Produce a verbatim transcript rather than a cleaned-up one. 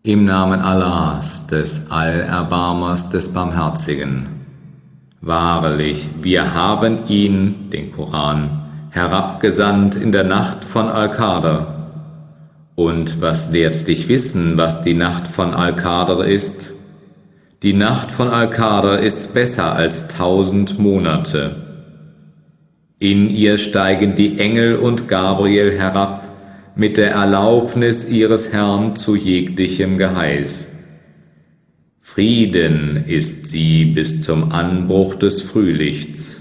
Im Namen Allahs, des Allerbarmers, des Barmherzigen. Wahrlich, wir haben ihn, den Koran, herabgesandt in der Nacht von Al-Qadr. Und was lehrt dich wissen, was die Nacht von Al-Qadr ist? Die Nacht von Al-Qadr ist besser als tausend Monate. In ihr steigen die Engel und Gabriel herab, mit der Erlaubnis ihres Herrn zu jeglichem Geheiß. Frieden ist sie bis zum Anbruch des Frühlichts.